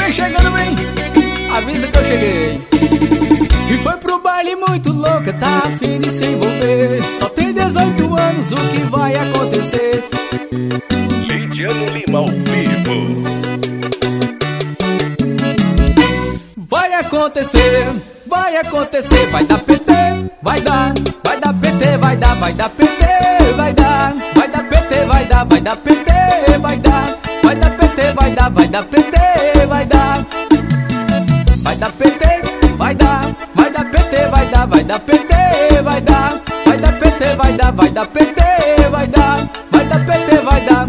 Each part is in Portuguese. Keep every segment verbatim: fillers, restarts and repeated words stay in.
vem chegando, vem, avisa que eu cheguei. E foi pro baile muito louca, tá a fim de se envolver. Só tem dezoito anos, o que vai acontecer? Lidiano Lima ao vivo. Vai acontecer, vai acontecer, vai dar P T, vai dar, vai dar P T, vai dar, vai dar P T, vai dar, vai dar P T, vai dar, vai dar P T, vai dar, vai dar P T, vai dar, vai dar P T, vai dar, vai dar P T, vai dar, vai dar P T, vai dar, vai dar P T, vai dar, vai dar P T, vai dar, vai dar P T, vai dar, vai dar P T, vai dar.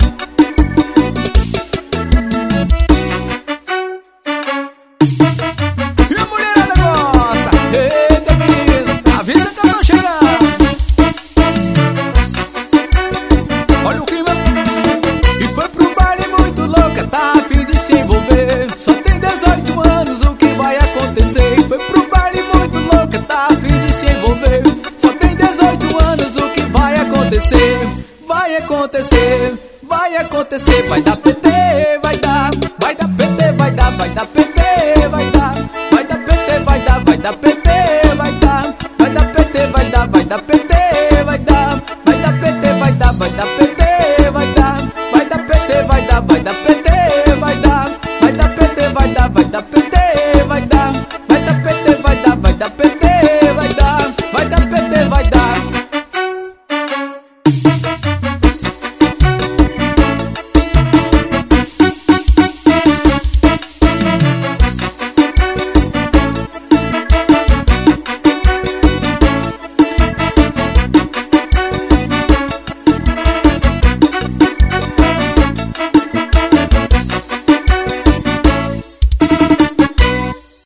Só tem dezoito anos, o que vai acontecer? Foi pro baile muito louca, tá a fim de se envolver. Só tem dezoito anos, o que vai acontecer? Vai acontecer, vai acontecer. Vai dar P T, vai dar, vai dar P T, vai dar, vai dar P T, vai dar.